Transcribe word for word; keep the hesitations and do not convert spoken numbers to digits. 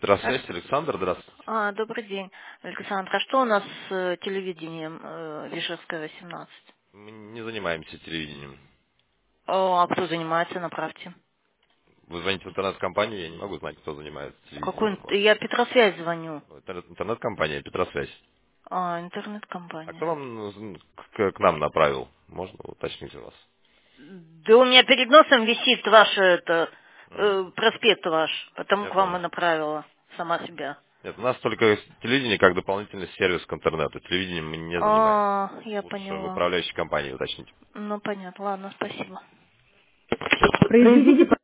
Петросвязь, Александр, здравствуйте. А, добрый день, Александр. А что у нас с э, телевидением э, Вишерская, восемнадцать? Мы не занимаемся телевидением. О, а кто занимается, направьте. Вы звоните в интернет-компанию, я не могу знать, кто занимается Какой? телевидением у вас. Я Петросвязь звоню. Интернет- Интернет-компания Петросвязь. А, А кто интернет-компания. вам нужен- к, к нам направил? Можно уточнить у вас? Да у меня перед носом висит ваш это, М, э, проспект ваш, потому Я к вам и понял. направила сама себя. Нет, у нас только телевидение как дополнительный сервис к интернету. Телевидением мы не занимаемся. А, я Лучше в поняла. управляющей компании уточнить. Ну, понятно. Ладно, спасибо. Сейчас. Произведите